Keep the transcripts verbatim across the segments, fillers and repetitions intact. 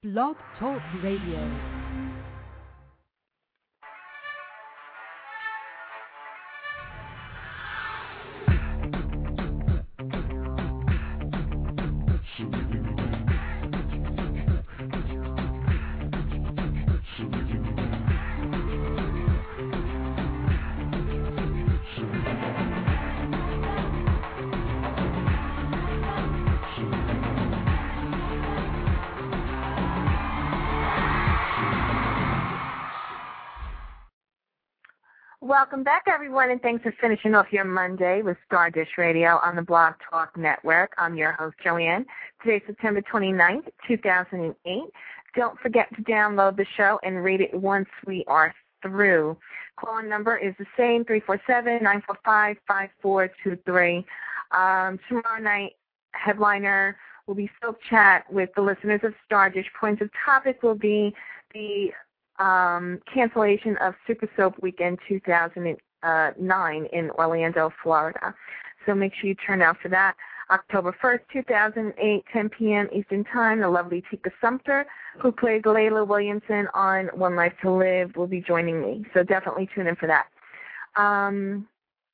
Blog Talk Radio. Welcome back, everyone, and thanks for finishing off your Monday with Star Dish Radio on the Blog Talk Network. I'm your host, Joanne. Today's September twenty-ninth, two thousand eight. Don't forget to download the show and rate it once we are through. Call-in number is the same, three four seven, nine four five, five four two three. Um, tomorrow night, headliner will be Soap Chat with the listeners of Star Dish. Points of topic will be the Um, cancellation of Super Soap Weekend two thousand nine in Orlando, Florida. So make sure you turn out for that. October first, two thousand eight, ten p.m. Eastern Time, the lovely Tika Sumpter, who played Layla Williamson on One Life to Live, will be joining me. So definitely tune in for that. Um,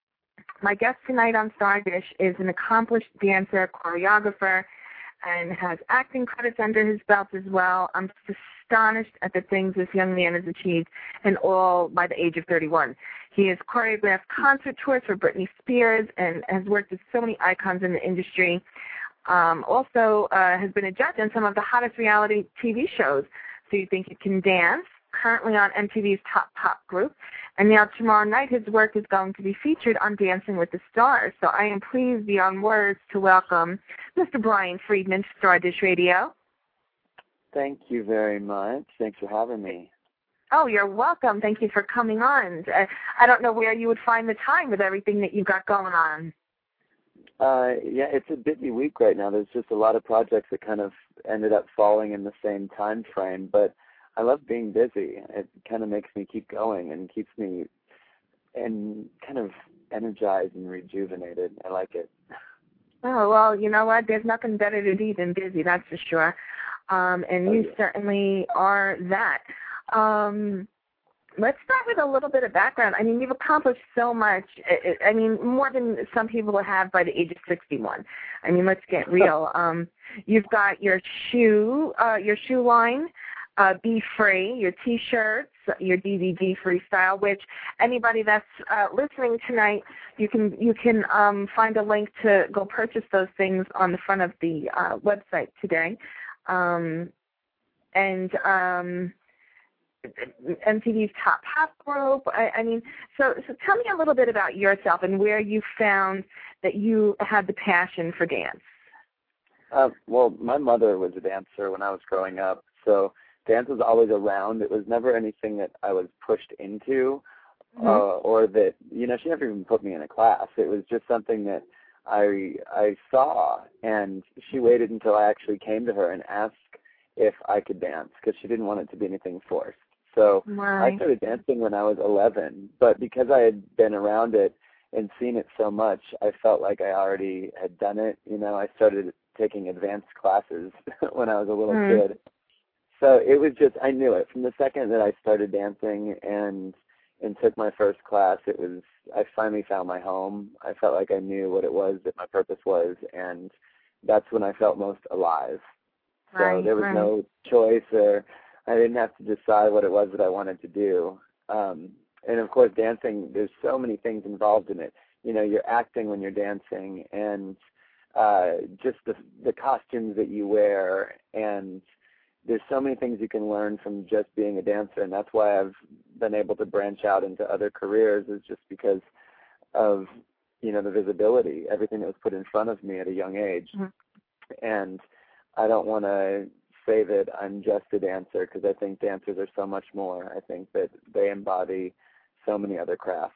my guest tonight on Star Dish is an accomplished dancer, choreographer, and has acting credits under his belt as well. I'm just astonished at the things this young man has achieved, and all by the age of thirty-one. He has choreographed concert tours for Britney Spears and has worked with so many icons in the industry. Um, also uh, has been a judge on some of the hottest reality T V shows, So You Think You Can Dance, currently on M T V's Top Pop Group. And now tomorrow night his work is going to be featured on Dancing with the Stars. So I am pleased beyond words to welcome Mister Brian Friedman to Star Dish Radio. Thank you very much. Thanks for having me. Oh, you're welcome. Thank you for coming on. I, I don't know where you would find the time with everything that you've got going on. Uh, yeah, it's a busy week right now. There's just a lot of projects that kind of ended up falling in the same time frame, but I love being busy. It kind of makes me keep going and keeps me and kind of energized and rejuvenated. I like it. Oh, well, you know what? There's nothing better to be than busy, that's for sure. Um, and oh, you yeah. certainly are that. Um, let's start with a little bit of background. I mean, you've accomplished so much. I, I mean, more than some people have by the age of sixty-one. I mean, let's get real. Um, you've got your shoe, uh, your shoe line, uh, Be Free, your T-shirts, your D V D Freestyle, which anybody that's uh, listening tonight, you can you can um, find a link to go purchase those things on the front of the uh, website today. Um, and um, M T V's Top Pop Group. I, I mean, so so tell me a little bit about yourself and where you found that you had the passion for dance. Uh, well, my mother was a dancer when I was growing up, so dance was always around. It was never anything that I was pushed into, mm-hmm. uh, or that, you know, she never even put me in a class. It was just something that I I saw, and she waited until I actually came to her and asked if I could dance, because she didn't want it to be anything forced. So right. I started dancing when I was eleven, but because I had been around it and seen it so much, I felt like I already had done it. You know, I started taking advanced classes when I was a little mm. kid. So it was just, I knew it. From the second that I started dancing and and took my first class, it was, I finally found my home. I felt like I knew what it was that my purpose was, and that's when I felt most alive. So right, there was right. no choice, or I didn't have to decide what it was that I wanted to do. Um, and, of course, dancing, there's so many things involved in it. You know, you're acting when you're dancing, and uh, just the, the costumes that you wear, and there's so many things you can learn from just being a dancer, and that's why I've been able to branch out into other careers, is just because of, you know, the visibility, everything that was put in front of me at a young age. Mm-hmm. And I don't want to say that I'm just a dancer, because I think dancers are so much more. I think that they embody so many other crafts.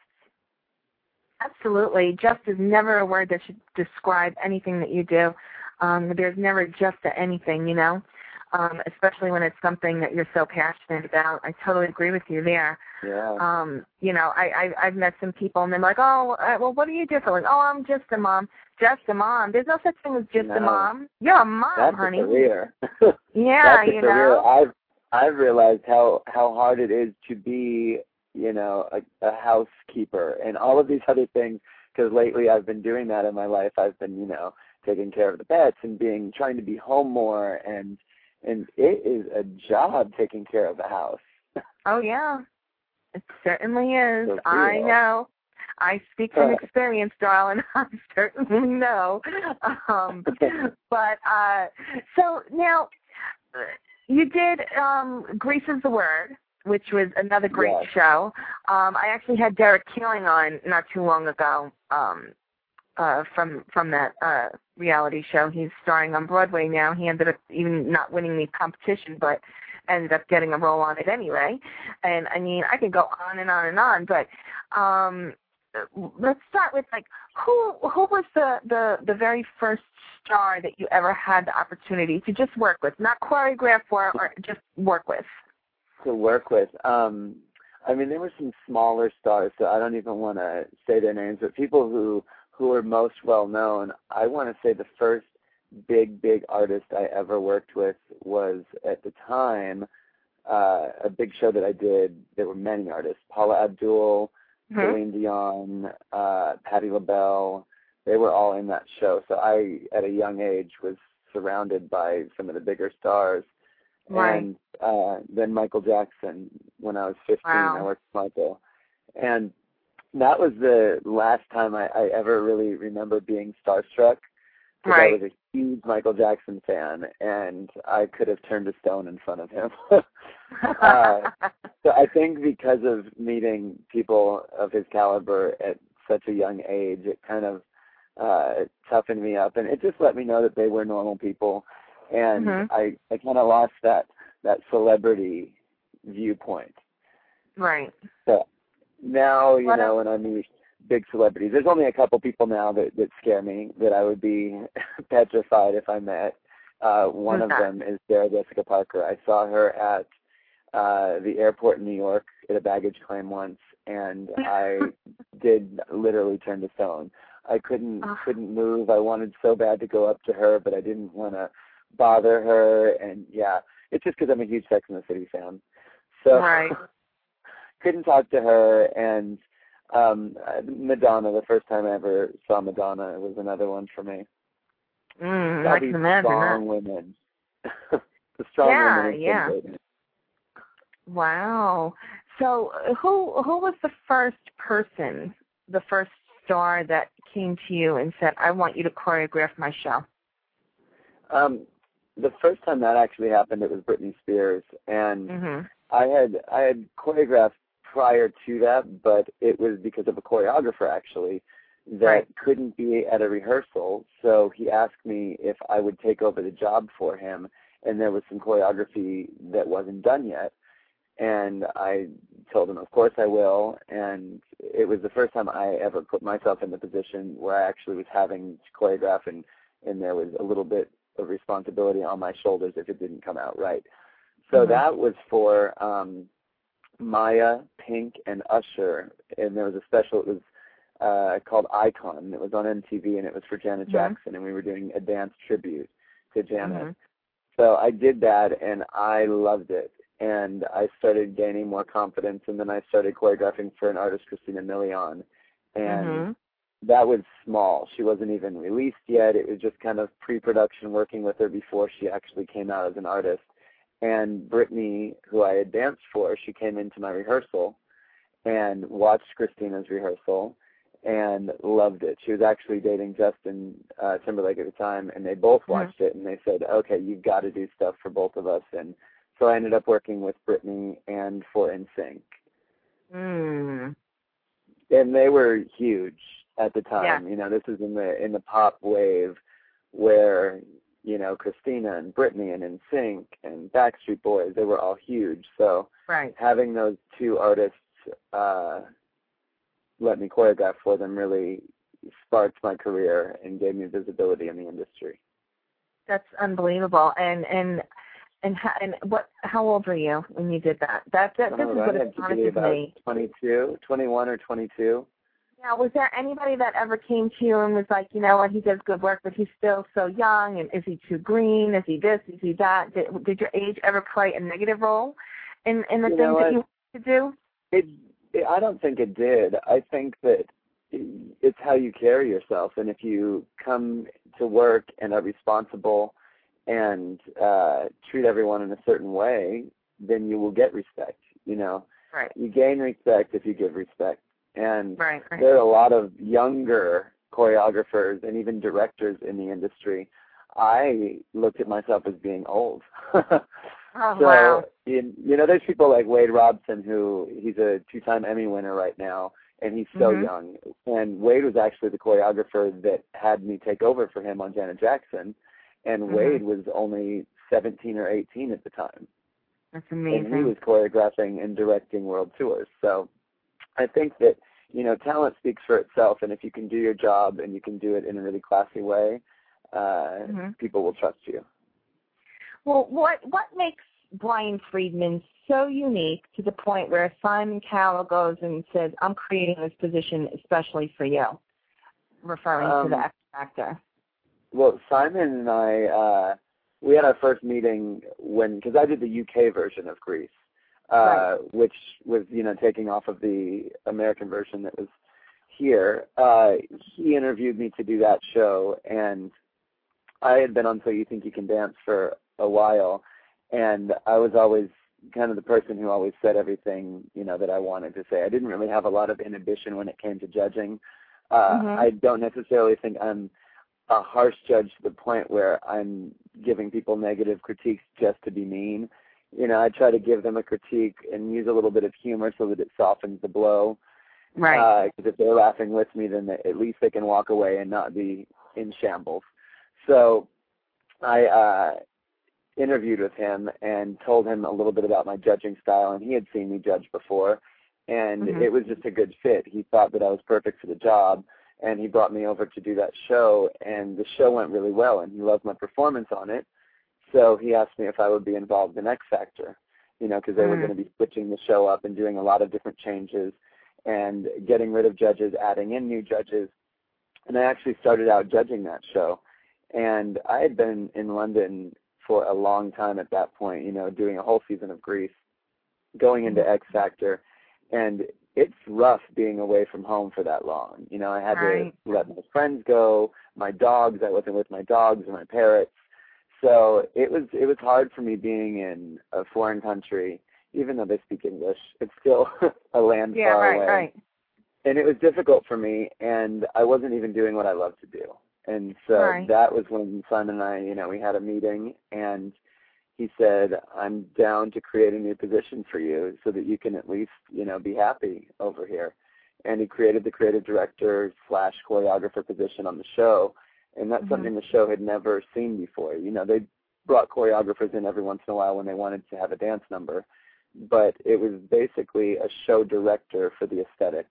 Absolutely. Just is never a word that should describe anything that you do. Um, there's never just a anything, you know. um, especially when it's something that you're so passionate about. I totally agree with you there. Yeah. Um, you know, I, I, I've met some people, and they're like, oh, uh, well, what do you do for like, oh, I'm just a mom. Just a mom. There's no such thing as just no. a mom. You're a mom, That's honey. A career. Yeah, That's a you career. know. I've I've realized how how hard it is to be, you know, a, a housekeeper and all of these other things. Because lately I've been doing that in my life. I've been, you know, taking care of the pets and being trying to be home more, and and it is a job taking care of the house. Oh yeah, it certainly is. So I cool. know. I speak from experience, darling. I certainly know. Um, but uh, so now you did um, Grease is the Word, which was another great yes. show. Um, I actually had Derek Keeling on not too long ago um, uh, from from that uh, reality show. He's starring on Broadway now. He ended up even not winning the competition, but ended up getting a role on it anyway. And I mean, I could go on and on and on, but um, let's start with like who who was the, the, the very first star that you ever had the opportunity to just work with, not choreograph for, or just work with? To work with. Um, I mean, there were some smaller stars, so I don't even want to say their names, but people who, who are most well known, I want to say the first big, big artist I ever worked with was, at the time, uh, a big show that I did. There were many artists. Paula Abdul, mm-hmm. Celine Dion, uh, Patti LaBelle. They were all in that show. So I, at a young age, was surrounded by some of the bigger stars. Right. And uh, then Michael Jackson when I was fifteen. Wow. I worked with Michael. And that was the last time I, I ever really remember being starstruck. Because right. I was a huge Michael Jackson fan, and I could have turned a stone in front of him. uh, so I think because of meeting people of his caliber at such a young age, it kind of uh, toughened me up. And it just let me know that they were normal people. And mm-hmm. I, I kind of lost that, that celebrity viewpoint. Right. So now, you what know, a- when I meet big celebrities, there's only a couple people now that, that scare me, that I would be petrified if I met. Uh, one Who's of that? them is Sarah Jessica Parker. I saw her at uh, the airport in New York at a baggage claim once, and I did literally turn to stone. I couldn't oh. couldn't move. I wanted so bad to go up to her, but I didn't want to bother her. And yeah, it's just because I'm a huge Sex and the City fan. So right. couldn't talk to her. And um, Madonna, the first time I ever saw Madonna, was another one for me. Mm, All I these can imagine strong that. women. The strong yeah, women. Yeah, yeah. Wow. So who who was the first person, the first star that came to you and said, I want you to choreograph my show? Um, the first time that actually happened, it was Britney Spears, and mm-hmm. I had I had choreographed prior to that, but it was because of a choreographer actually that right. couldn't be at a rehearsal, so he asked me if I would take over the job for him, and there was some choreography that wasn't done yet. And I told him, of course I will, and it was the first time I ever put myself in the position where I actually was having to choreograph, and, and there was a little bit of responsibility on my shoulders if it didn't come out right. So mm-hmm. that was for um, Maya, Pink, and Usher, and there was a special, it was uh, called Icon. It was on M T V, and it was for Janet mm-hmm. Jackson, and we were doing a dance tribute to Janet. Mm-hmm. So I did that, and I loved it. And I started gaining more confidence, and then I started choreographing for an artist, Christina Milian, and mm-hmm. that was small. She wasn't even released yet. It was just kind of pre-production, working with her before she actually came out as an artist. And Brittany, who I had danced for, she came into my rehearsal and watched Christina's rehearsal and loved it. She was actually dating Justin uh, Timberlake at the time, and they both watched mm-hmm. it, and they said, okay, you've got to do stuff for both of us. And so I ended up working with Britney and for N Sync. Mm. And they were huge at the time. Yeah. You know, this is in the in the pop wave where, you know, Christina and Britney and N Sync and Backstreet Boys, they were all huge. So right. having those two artists uh, let me choreograph for them really sparked my career and gave me visibility in the industry. That's unbelievable. And and And how, and what? How old were you when you did that? That, that this Oh, is that what had to be astonishes about me. twenty-two, twenty-one or twenty-two. Now, was there anybody that ever came to you and was like, you know what, he does good work, but he's still so young, and is he too green? Is he this? Is he that? Did, did your age ever play a negative role in, in the You things know that what? you wanted to do? It, it, I don't think it did. I think that it's how you carry yourself, and if you come to work and are responsible and uh, treat everyone in a certain way, then you will get respect. You know, Right. You gain respect if you give respect. And Right, right. there are a lot of younger choreographers and even directors in the industry. I looked at myself as being old. Oh, so, wow. in, you know, there's people like Wade Robson, who he's a two-time Emmy winner right now, and he's so Mhm. young. And Wade was actually the choreographer that had me take over for him on Janet Jackson, and Mhm. Wade was only seventeen or eighteen at the time. That's amazing. And he was choreographing and directing world tours. So I think that, you know, talent speaks for itself, and if you can do your job and you can do it in a really classy way, uh, mm-hmm. people will trust you. Well, what what makes Brian Friedman so unique to the point where Simon Cowell goes and says, I'm creating this position especially for you, referring Um, to the X Factor? Well, Simon and I, uh, we had our first meeting when, because I did the U K version of Grease. Uh, right. Which was, you know, taking off of the American version that was here. Uh, he interviewed me to do that show, and I had been on So You Think You Can Dance for a while, and I was always kind of the person who always said everything, you know, that I wanted to say. I didn't really have a lot of inhibition when it came to judging. Uh, mm-hmm. I don't necessarily think I'm a harsh judge to the point where I'm giving people negative critiques just to be mean. You know, I try to give them a critique and use a little bit of humor so that it softens the blow. Right. Because uh, if they're laughing with me, then they, at least they can walk away and not be in shambles. So I uh, interviewed with him and told him a little bit about my judging style, and he had seen me judge before, and mm-hmm. it was just a good fit. He thought that I was perfect for the job, and he brought me over to do that show, and the show went really well, and he loved my performance on it. So he asked me if I would be involved in X Factor, you know, because they mm. were going to be switching the show up and doing a lot of different changes and getting rid of judges, adding in new judges. And I actually started out judging that show. And I had been in London for a long time at that point, you know, doing a whole season of Grease, going into X Factor. And it's rough being away from home for that long. You know, I had right. to let my friends go, my dogs. I wasn't with my dogs or my parrots. So it was it was hard for me being in a foreign country, even though they speak English. It's still a land yeah, far right, away. Right. And it was difficult for me, and I wasn't even doing what I love to do. And so right. that was when Simon and I, you know, we had a meeting, and he said, I'm down to create a new position for you so that you can at least, you know, be happy over here. And he created the creative director slash choreographer position on the show. And that's mm-hmm. something the show had never seen before. You know, they brought choreographers in every once in a while when they wanted to have a dance number, but it was basically a show director for the aesthetics.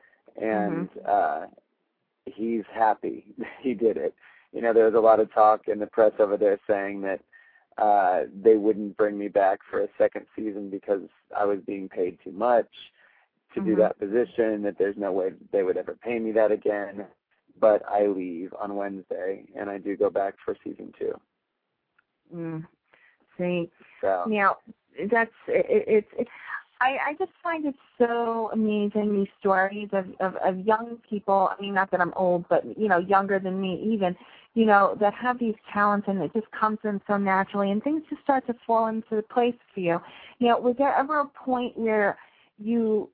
And mm-hmm. uh, he's happy he did it. You know, there was a lot of talk in the press over there saying that uh, they wouldn't bring me back for a second season because I was being paid too much to mm-hmm. do that position, that there's no way they would ever pay me that again. But I leave on Wednesday, and I do go back for season two. Mm. See, so. now that's it. It's it, I I just find it so amazing, these stories of, of of young people. I mean, not that I'm old, but you know, younger than me even. You know, that have these talents, and it just comes in so naturally, and things just start to fall into place for you. You know, was there ever a point where you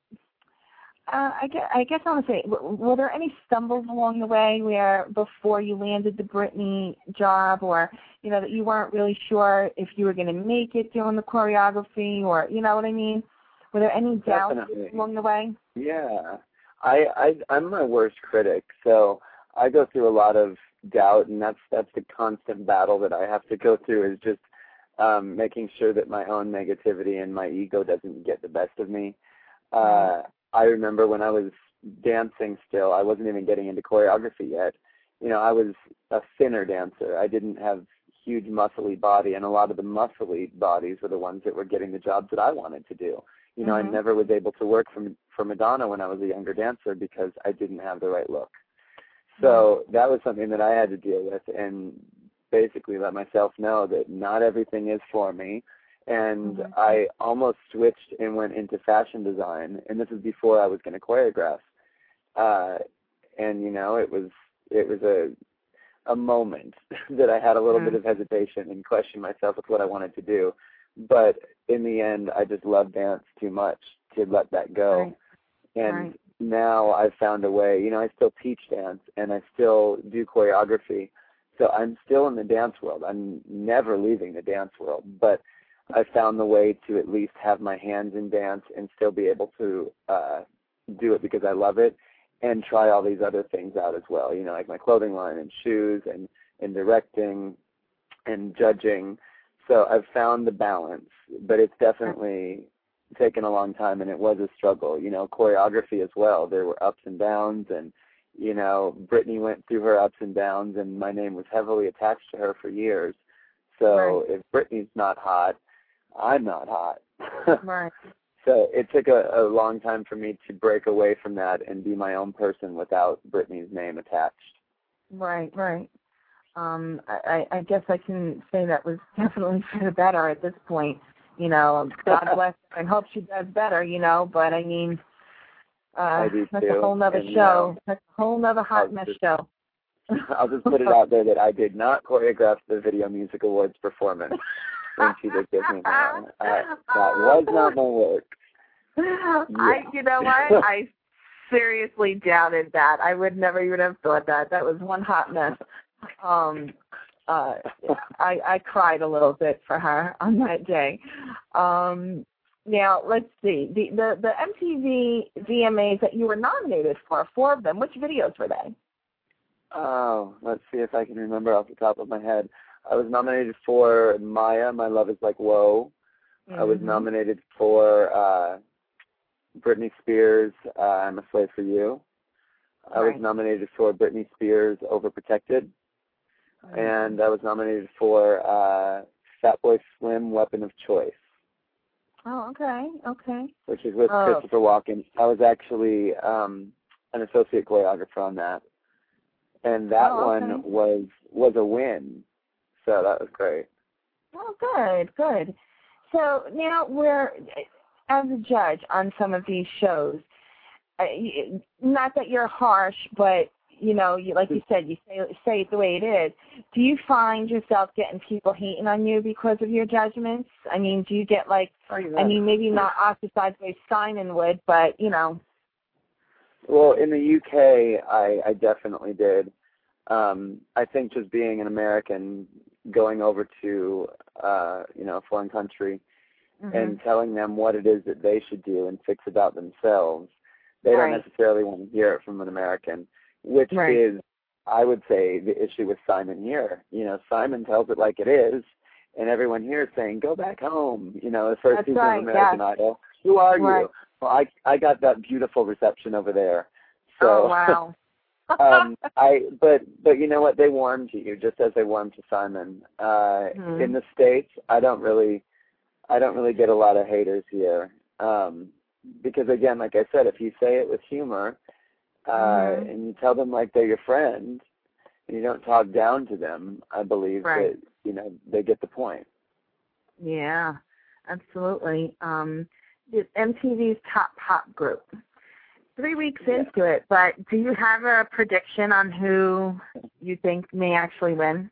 Uh, I guess, I guess I want to say, were there any stumbles along the way where before you landed the Britney job, or, you know, that you weren't really sure if you were going to make it doing the choreography, or, you know what I mean? Were there any doubts Definitely. along the way? Yeah. I, I, I'm my worst critic, so I go through a lot of doubt, and that's, that's the constant battle that I have to go through, is just um, making sure that my own negativity and my ego doesn't get the best of me. Uh, I remember when I was dancing still, I wasn't even getting into choreography yet. You know, I was a thinner dancer. I didn't have huge muscly body, and a lot of the muscly bodies were the ones that were getting the jobs that I wanted to do. You know, mm-hmm. I never was able to work for, for Madonna when I was a younger dancer because I didn't have the right look. So mm-hmm. that was something that I had to deal with and basically let myself know that not everything is for me. And mm-hmm. I almost switched and went into fashion design, and this is before I was going to choreograph. Uh, and, you know, it was it was a a moment that I had a little mm-hmm. bit of hesitation and questioned myself with what I wanted to do. But in the end, I just love dance too much to let that go. Right. And right. now I've found a way. You know, I still teach dance, and I still do choreography. So I'm still in the dance world. I'm never leaving the dance world. But I found the way to at least have my hands in dance and still be able to uh, do it because I love it, and try all these other things out as well, you know, like my clothing line and shoes and, and directing and judging. So I've found the balance, but it's definitely taken a long time, and it was a struggle. You know, choreography as well. There were ups and downs, and, you know, Brittany went through her ups and downs, and my name was heavily attached to her for years. So right. if Brittany's not hot, I'm not hot. Right. So it took a, a long time for me to break away from that and be my own person without Brittany's name attached. Right, right. Um, I, I guess I can say that was definitely for the better at this point. You know, God bless her and hope she does better, you know, but I mean, uh, that's too. a whole nother and, show. You know, that's a whole nother hot mess just, show. I'll just put it out there that I did not choreograph the Video Music Awards performance. When she did give me that. Uh, that was not my work. Yeah. I, you know what? I seriously doubted that. I would never even have thought that. That was one hot mess. Um, uh, I, I cried a little bit for her on that day. Um, now, let's see. The, the, the M T V V M As that you were nominated for, four of them, which videos were they? Oh, let's see if I can remember off the top of my head. I was nominated for Maya, My Love Is Like Whoa. Mm-hmm. I was nominated for uh, Britney Spears, uh, I'm a Slave for You. I right. was nominated for Britney Spears, Overprotected. Mm-hmm. And I was nominated for uh, Fatboy Slim, Weapon of Choice. Oh, okay, okay. Which is with oh. Christopher Walken. I was actually um, an associate choreographer on that. And that oh, okay. one was was a win. So that was great. Oh, good, good. So now we're, as a judge on some of these shows, uh, not that you're harsh, but, you know, you, like you said, you say, say it the way it is. Do you find yourself getting people hating on you because of your judgments? I mean, do you get, like, I mean, maybe not ostracized by Simon would, but, you know. Well, in the U K, I, I definitely did. Um, I think just being an American, going over to, uh, you know, a foreign country mm-hmm. and telling them what it is that they should do and fix about themselves, they right. don't necessarily want to hear it from an American, which right. is, I would say, the issue with Simon here. You know, Simon tells it like it is, and everyone here is saying, go back home, you know, the first That's season right, of American yes. Idol. Who are right. you? Well, I, I got that beautiful reception over there. So, oh, wow. um, I but but you know what? They warm to you just as they warm to Simon. Uh, mm-hmm. In the States, I don't really, I don't really get a lot of haters here um, because again, like I said, if you say it with humor uh, mm-hmm. and you tell them like they're your friend and you don't talk down to them, I believe right. that you know they get the point. Yeah, absolutely. Um, M T V's Top Pop Group. Three weeks yeah. into it, but do you have a prediction on who you think may actually win?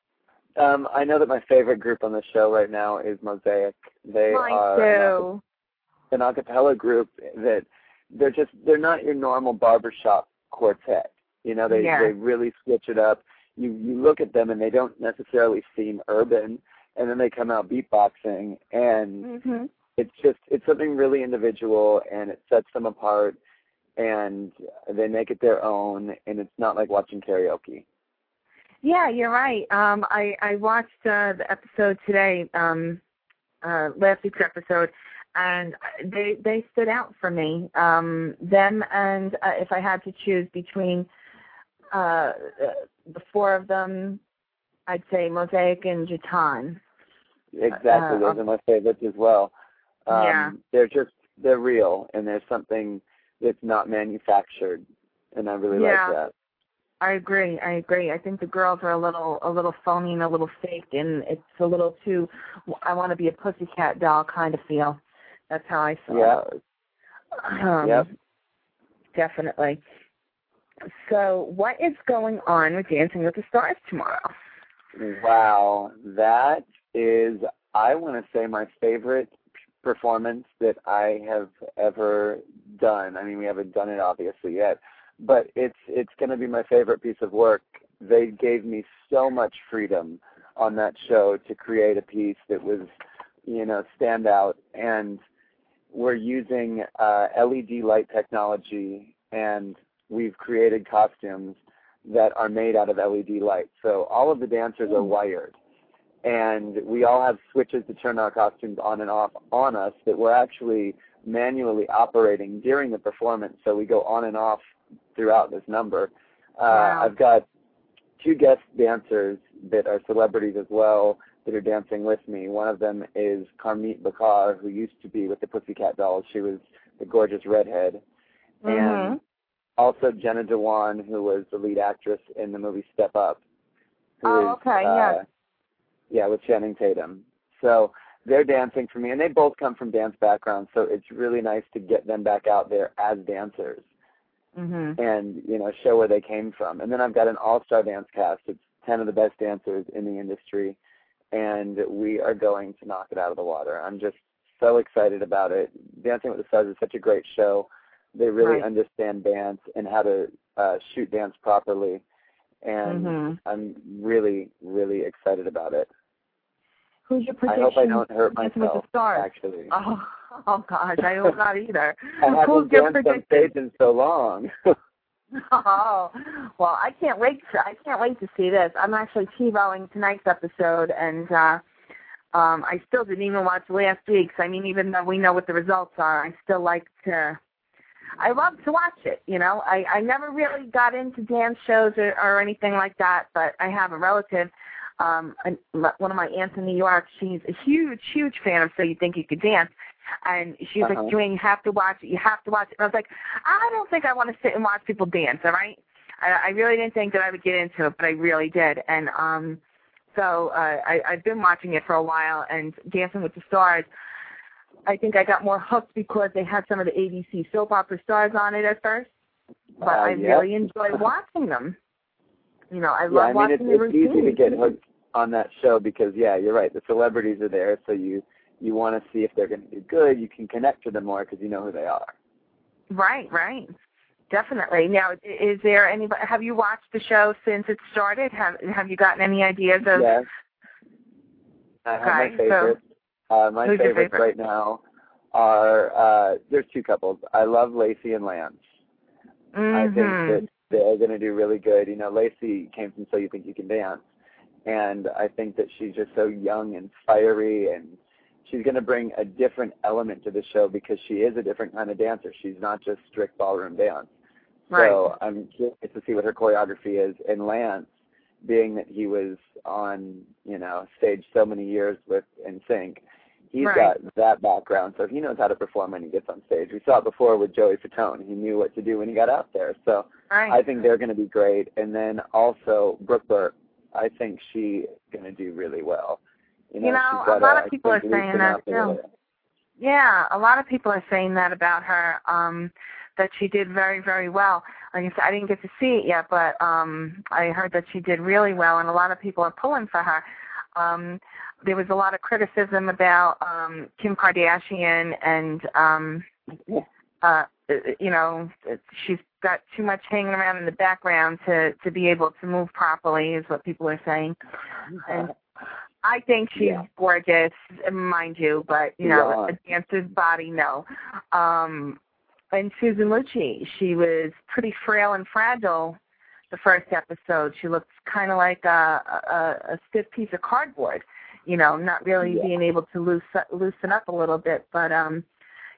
Um, I know that my favorite group on the show right now is Mosaic. They Mine are too. an a cappella group that they're just they're not your normal barbershop quartet. You know, they yeah. they really switch it up. You you look at them and they don't necessarily seem urban, and then they come out beatboxing, and mm-hmm. it's just it's something really individual, and it sets them apart. And they make it their own, and it's not like watching karaoke. Yeah, you're right. Um, I, I watched uh, the episode today, um, uh, last week's episode, and they they stood out for me. Um, them and uh, if I had to choose between uh, the four of them, I'd say Mosaic and Jatan. Exactly, Uh, those are my favorites as well. Um, yeah. They're just, they're real, and there's something that's not manufactured, and I really yeah. like that. I agree. I agree. I think the girls are a little, a little phony and a little fake, and it's a little too. I want to be a pussycat doll kind of feel. That's how I saw Yeah. those. Um, yep. Definitely. So, what is going on with Dancing with the Stars tomorrow? Wow, that is, I want to say, my favorite performance that I have ever done. I mean, we haven't done it obviously yet, but it's it's going to be my favorite piece of work. They gave me so much freedom on that show to create a piece that was, you know, stand out, and we're using uh, L E D light technology, and we've created costumes that are made out of L E D light. So all of the dancers are wired, and we all have switches to turn our costumes on and off on us that we're actually manually operating during the performance. So we go on and off throughout this number. Uh, Wow. I've got two guest dancers that are celebrities as well that are dancing with me. One of them is Carmit Bakar, who used to be with the Pussycat Dolls. She was the gorgeous redhead. Mm-hmm. And also Jenna Dewan, who was the lead actress in the movie Step Up. Who Oh, is, okay, uh, yes. Yeah, with Channing Tatum. So they're dancing for me, and they both come from dance backgrounds, so it's really nice to get them back out there as dancers Mm-hmm. and, you know, show where they came from. And then I've got an all-star dance cast. It's ten of the best dancers in the industry, and we are going to knock it out of the water. I'm just so excited about it. Dancing with the Stars is such a great show. They really Right. understand dance and how to uh, shoot dance properly, and Mm-hmm. I'm really, really excited about it. Who's your I prediction? hope I don't hurt Dancing with myself, the Stars? actually. Oh, oh gosh, I hope not either. I Who's haven't your danced on prediction? stage in so long. Oh, well, I can't wait. To, I can't wait to see this. I'm actually TiVoing tonight's episode, and uh, um, I still didn't even watch last week's. I mean, even though we know what the results are, I still like to. I love to watch it. You know, I, I never really got into dance shows or, or anything like that, but I have a relative. Um, an- one of my aunts in New York. She's a huge, huge fan of So You Think You Could Dance. And she was Uh-huh. like, Joanne, you have to watch it. You have to watch it. And I was like, I don't think I want to sit and watch people dance, all right? I, I really didn't think that I would get into it, but I really did. And um, so uh, I, I've been watching it for a while, and Dancing with the Stars, I think I got more hooked because they had some of the A B C soap opera stars on it at first. But Uh, I yeah. really enjoy watching them. You know, I Yeah, love I mean, watching it's, the it's routines. easy to get hooked on that show because, yeah, you're right. The celebrities are there, so you, you want to see if they're going to do good. You can connect to them more because you know who they are. Right, right. Definitely. Now, is there any? Have you watched the show since it started? Have Have you gotten any ideas of? Yes. I have my Okay, favorites. so uh, my who's your favorites favorite? right now are, uh, there's two couples. I love Lacey and Lance. Mm-hmm. I think that they're going to do really good. You know, Lacey came from So You Think You Can Dance, and I think that she's just so young and fiery, and she's going to bring a different element to the show because she is a different kind of dancer. She's not just strict ballroom dance. Right. So I'm curious to see what her choreography is. And Lance, being that he was on, you know, stage so many years with N Sync, he's Right. got that background, so he knows how to perform when he gets on stage. We saw it before with Joey Fatone. He knew what to do when he got out there. So Right. I think they're going to be great. And then also Brooke Burke, I think she's going to do really well. You know, You know, she's got a lot to, of people I are think, saying loosen that up a too. little. Yeah, a lot of people are saying that about her. Um, that she did very, very well. Like I said, I didn't get to see it yet, but um, I heard that she did really well, and a lot of people are pulling for her. Um, there was a lot of criticism about um, Kim Kardashian, and um, uh, you know, she's got too much hanging around in the background to to be able to move properly, is what people are saying. And I think she's Yeah. gorgeous, mind you, but you know, Yeah. a dancer's body, no. Um, and Susan Lucci, she was pretty frail and fragile the first episode. She looked kind of like a, a, a stiff piece of cardboard, you know, not really Yeah. being able to loose, loosen up a little bit. But, um,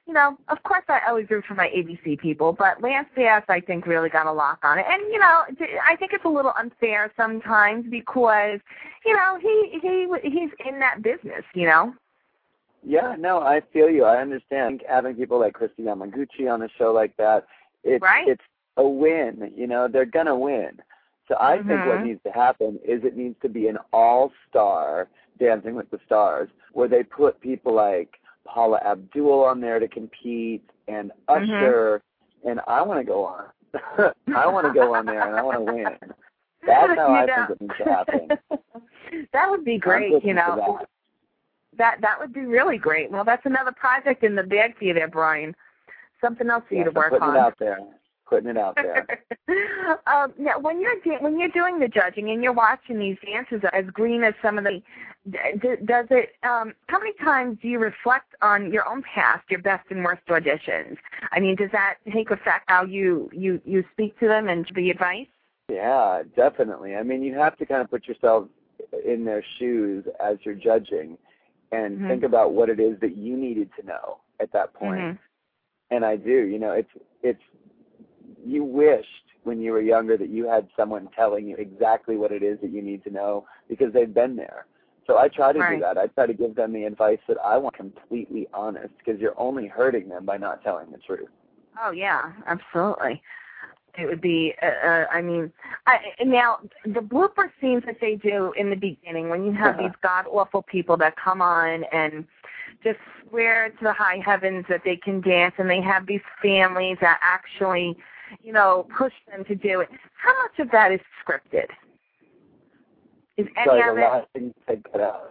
you know, of course I always root for my A B C people, but Lance Bass, I think, really got a lock on it. And, you know, I think it's a little unfair sometimes because, you know, he he he's in that business, you know. Yeah, no, I feel you. I understand having people like Christy Yamaguchi on a show like that. It's, right? It's a win. You know, they're going to win. So I mm-hmm. think what needs to happen is it needs to be an all-star Dancing with the Stars where they put people like Paula Abdul on there to compete and Usher, mm-hmm. and I want to go on. I want to go on there and I want to win. That's how I know. think it needs to happen. That would be great, you know. That. that that would be really great. Well, that's another project in the bag for you there, Brian. Something else for yes, you to work I'm putting on. It out there. Putting it out there. um, now, when you're when you're doing the judging and you're watching these dances as green as some of the, does it? Um, how many times do you reflect on your own past, your best and worst auditions? I mean, does that take effect how you you you speak to them and the advice? Yeah, definitely. I mean, you have to kind of put yourself in their shoes as you're judging, and mm-hmm. think about what it is that you needed to know at that point. Mm-hmm. And I do. You know, it's it's. You wished when you were younger that you had someone telling you exactly what it is that you need to know because they've been there. So I try to right. do that. I try to give them the advice that I want, completely honest, because you're only hurting them by not telling the truth. Oh, yeah, absolutely. It would be, uh, uh, I mean, I, now the blooper scenes that they do in the beginning when you have these god-awful people that come on and just swear to the high heavens that they can dance, and they have these families that actually, you know, push them to do it. How much of that is scripted? Is any Sorry, of the it? last thing take that out.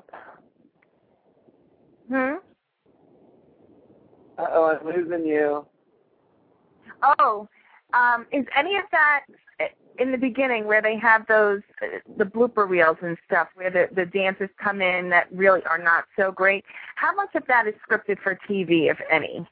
Hmm? Uh-oh, I'm losing you. Oh, um, is any of that in the beginning where they have those, uh, the blooper reels and stuff, where the, the dancers come in that really are not so great? How much of that is scripted for T V, if any?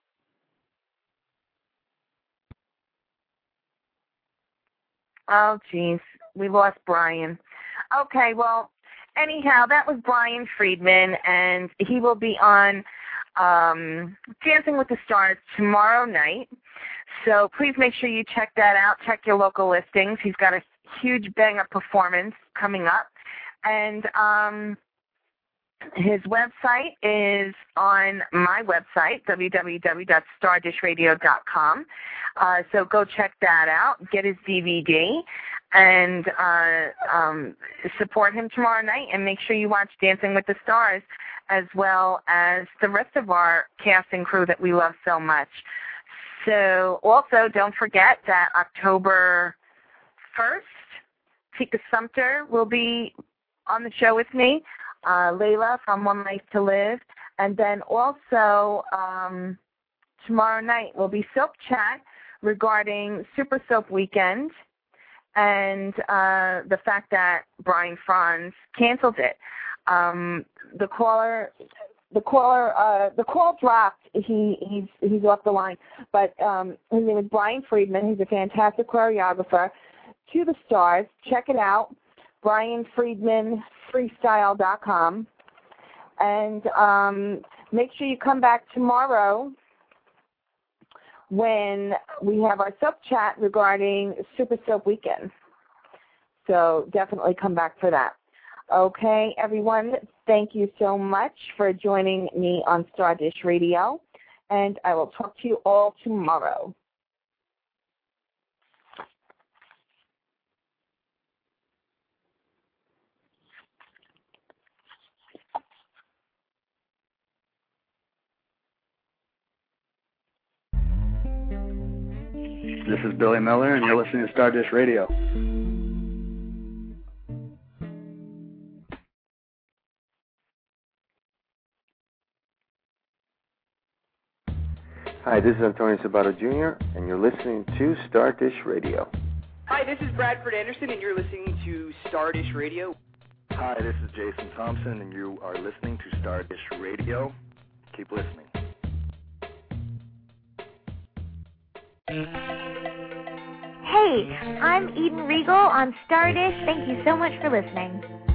Oh, geez. We lost Brian. Okay, well, anyhow, that was Brian Friedman, and he will be on um, Dancing with the Stars tomorrow night. So please make sure you check that out. Check your local listings. He's got a huge bang-up performance coming up. And um, his website is on my website, w w w dot star dish radio dot com. Uh, so go check that out. Get his D V D and uh, um, support him tomorrow night. And make sure you watch Dancing with the Stars as well as the rest of our cast and crew that we love so much. So also don't forget that October first, Tika Sumter will be on the show with me. Uh, Layla from One Life to Live. And then also um, tomorrow night will be Soap Chat regarding Super Soap Weekend and uh, the fact that Brian Franz canceled it. Um, the caller, the caller, uh, the call dropped. He he's he's off the line. But um, his name is Brian Friedman. He's a fantastic choreographer. To the Stars. Check it out. Brian Friedman Freestyle dot com. And um, make sure you come back tomorrow when we have our soap chat regarding Super Soap Weekend. So definitely come back for that. Okay, everyone, thank you so much for joining me on Star Dish Radio, and I will talk to you all tomorrow. This is Billy Miller, and you're listening to Star Dish Radio. Hi, this is Antonio Sabato Junior, and you're listening to Star Dish Radio. Hi, this is Bradford Anderson, and you're listening to Star Dish Radio. Hi, this is Jason Thompson, and you are listening to Star Dish Radio. Keep listening. Hey, I'm Eden Regal on Star Dish. Thank you so much for listening.